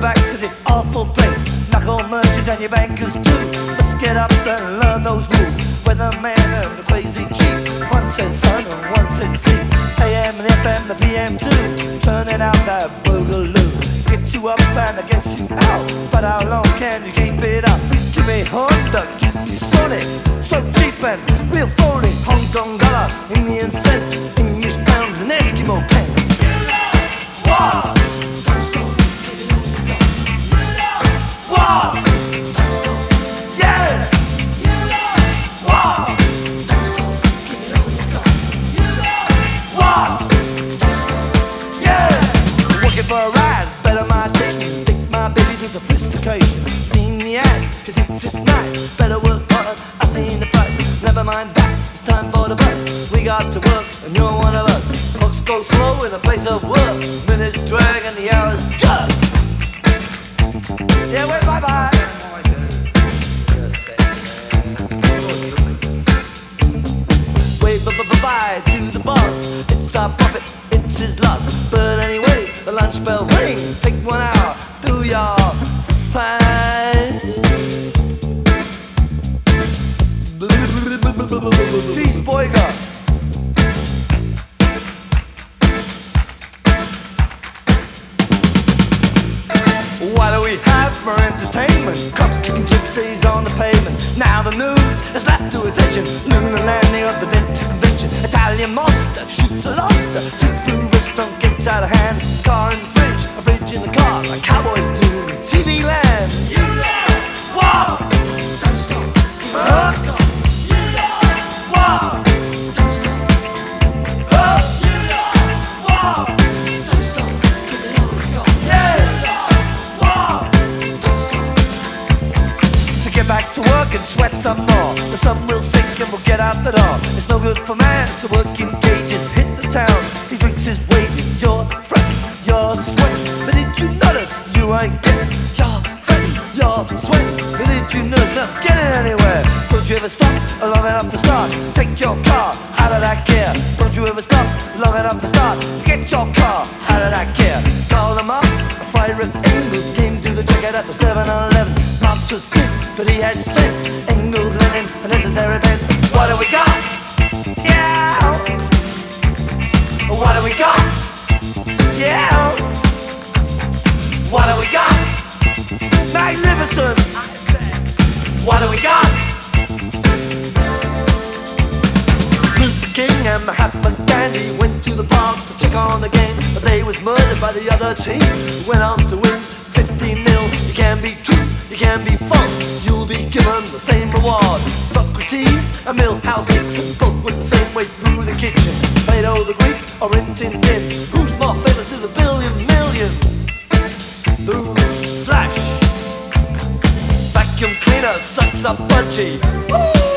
back to this awful place. Knuckle merchants and your bankers too. Let's get up and learn those rules. Weatherman and the crazy chief. One says sun and one says sleep. AM and the FM, the PM too. Turning out that boogaloo. Get you up and I guess you out. But how long can you keep it up? Give me Honda, give me Sonic. So cheap and real phony. Hong Kong dollar, Indian cents, English pounds and Eskimo pence. Wow! Wow! Yeah! Wow! Wow! Yeah! Working for a rise, better my station. Think my baby do sophistication. Seen the ads, he thinks it's nice. Better work hard, I seen the price. Never mind that, it's time for the bus. We got to work, and you're one of us. Clocks go slow in a place of work. Minutes drag and the hours jug. Yeah, wait, bye-bye. Wave bye-bye to the boss. It's our profit, it's his loss. But anyway, the lunch bell ring. Take 1 hour, do your fine. Cheeseburger. What do we have for entertainment? Cops kicking gypsies on the pavement. Now the news has slapped to attention. Lunar landing of the dentist convention. Italian monster shoots a lobster. Seafood restaurant gets out of hand. Car in the fridge, a fridge in the car, like cowboys do in TV land. You know, wow! Don't stop. You know, wow! Don't stop. You know, wow! Don't stop. Give it all you got. Yeah! Get back to work and sweat some more. The sun will sink and we'll get out the door. It's no good for man to work in cages. Hit the town, he drinks his wages. Your friend, your sweat. But did you notice you ain't getting your friend, your sweat? But did you notice not getting anywhere? Don't you ever stop long enough to start? Take your car out of that gear. Don't you ever stop long enough to start? Get your car out of that gear. Call the Marx, a fire at Engels. Came to the checkout at the 7-Eleven. Marx was good, but he had sense. Engels, Lenin, a necessary pence. What do we got? Yeah. What do we got? Yeah. What do we got? Magnificence. What do we got? Luther King and Mahatma Gandhi went to the park to check on the game, but they was murdered by the other team. Went on to win 15-0. You can be true, you can be false. You'll be given the same reward. Socrates and Milhouse Nixon both went the same way through the kitchen. Plato the Greek or Rin Tin Tin. Who's more famous to the billion millions? Who's Flash? Vacuum cleaner sucks up budgie. Ooh.